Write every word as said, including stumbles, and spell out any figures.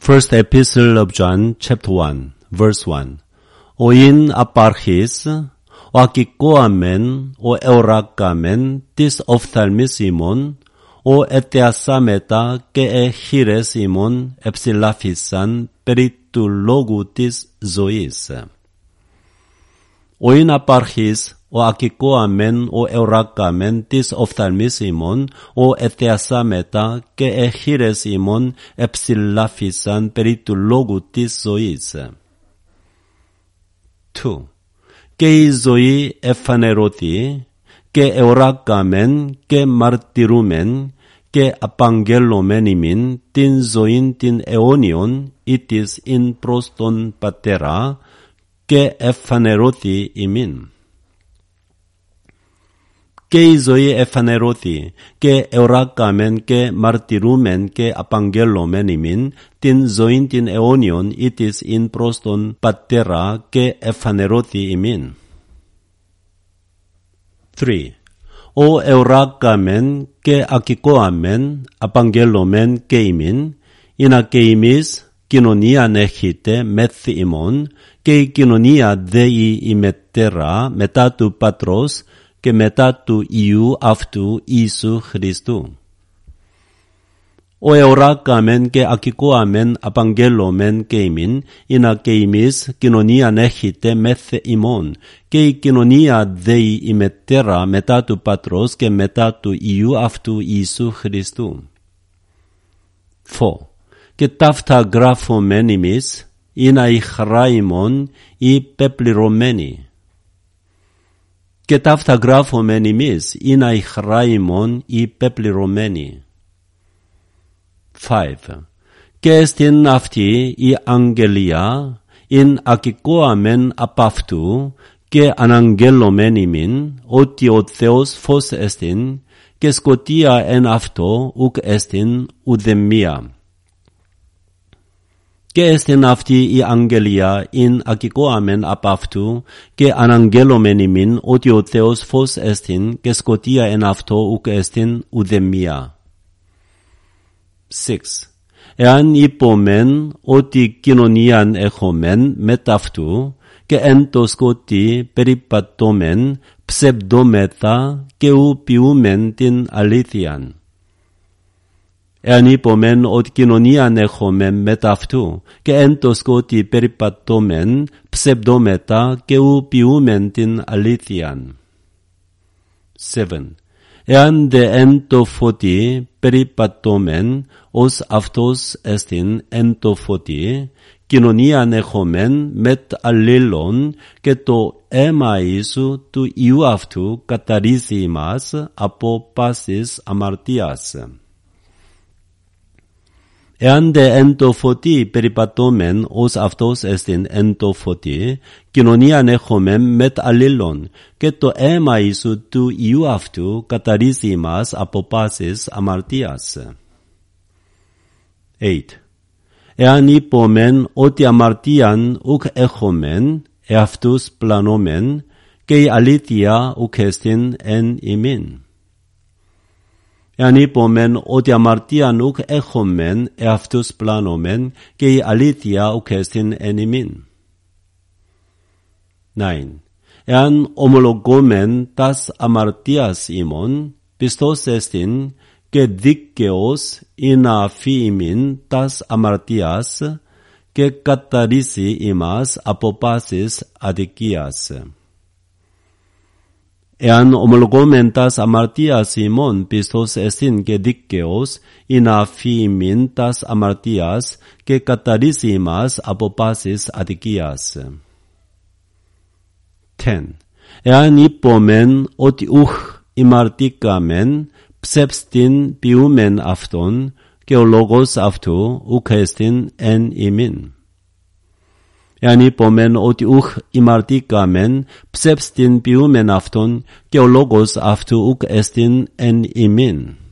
First Epistle of John, chapter one, verse one. Oin aparchis, o akikoamen, o eurakamen, tis ophthalmisimon, o eteasameta ke e chiresimon, epsilaphisan, peritulogutis zois. Oin aparchis, o akikoamen, o eurakamen, tis ophthalmisimon, o eteasameta, ke e chiresimon, epsilaphisan, peritulogutis zois. two. Και ζωή εφανερωθεί, και εωράκαμεν, και μαρτυρούμεν, και απαγγέλωμεν ημίν, την ζωήν την αιώνιον, ήτις ειν προς τον Πατέρα, και εφανερωθεί ημίν. Και η ζωή εφανερωθεί, και εωράκαμεν, και μαρτυρούμεν, και απαγγέλωμεν ημίν, την ζωήν την αιώνιον, ήτις ειν προς τον Πατέρα, και εφανερωθεί ημίν. three. Ο εωράκαμεν, και ακικόαμεν, απαγγέλωμεν, και ημίν, εινά και ημείς κοινωνίαν έχετε μεθ ημών, και η κοινωνία δε η ημετέρα μετά του Πατρός, και μετά του Υιού αυτού Ιησού Χριστού. Ο εωράκαμεν και ακικόαμεν απαγγέλωμεν και ημίν, εινά και ημείς κοινωνίαν έχετε μεθ ημών, και η κοινωνία δε η ημετέρα μετά του Πατρός και μετά του Υιού αυτού Ιησού Χριστού. four. Και ταύτα γράφομεν ημείς, εινά η χαρά ημών η πεπληρωμένη. Και ταύτα γράφομεν ημείς, εινά η χαρά ημών η πεπληρωμένη. five. Και στην αυτή η αγγελία, ειν ακικόαμεν απ' αυτού, και αναγγέλωμεν ημίν, ότι ο Θεός φως εστιν, και σκοτία εν αυτό ουκ εστιν ουδεμία. Και στην αυτή η αγγελία, ειν ακικόαμεν απ' αυτού, και αναγγέλωμεν ημίν, ότι ο Θεός φως εστιν, και σκοτία εν αυτό ουκ εστιν ουδεμία. six. Εάν είπομεν ότι κοινωνίαν έχομεν μετ' αυτού, και εν το σκοτί περιπατώμεν, ψευδόμεθα, και ου ποιούμεν την αλήθειαν. Εάν είπομεν ότι κοινωνίαν έχομεν μετ' αυτού, και εν το σκοτί περιπατώμεν, ψευδόμεθα, και ου ποιούμεν την αλήθειαν. seven. Εάν δε εν το φωτί περιπατώμεν, ως αυτός εστιν εν το φωτί, κοινωνίαν έχομεν μετ' αλλήλων, και το αίμα Ιησού του Υιού αυτού καθαρίζει ημάς από πάσης αμαρτίας. Εάν δε εν το φωτί περιπατώμεν, ως αυτός εστιν εν το φωτί, κοινωνίαν έχομεν μετ' αλλήλων, και το αίμα Ιησού του Υιού αυτού καθαρίζει ημάς από πάσης αμαρτίας. eight. Εάν είπομεν ότι αμαρτίαν ουκ έχομεν, εαυτούς πλανόμεν, και η αλήθεια ουκ εστιν εν ημίν. Εάν είπομεν ότι αμαρτίαν ουκ έχομεν, εαυτούς πλάνομεν, και η αλήθεια ουκ εστιν εν ημίν. nine. Εάν ομολογόμεν τας αμαρτίας ημών, πιστός εστιν, και δίκαιος εινά φύ ημίν τας αμαρτίας, και καθαρίσει ημάς από πάσης αδικίας. Εάν ομολογόμεν τας αμαρτίας ημών, πιστός εστιν και δίκαιος εινά φύ ημίν τας αμαρτίας, και καθαρίσει ημάς από πάσης αδικίας. ten. Εάν είπομεν ότι ουχ ημαρτήκαμεν, ψεύστην ποιούμεν αυτόν, και ο λόγος αυτού ουκ εστιν εν ημίν. Εάν είπομεν ότι ουχ ημαρτήκαμεν, ψεύστην ποιούμεν αυτόν, και ο λόγος αυτού ουκ εστιν εν ημίν.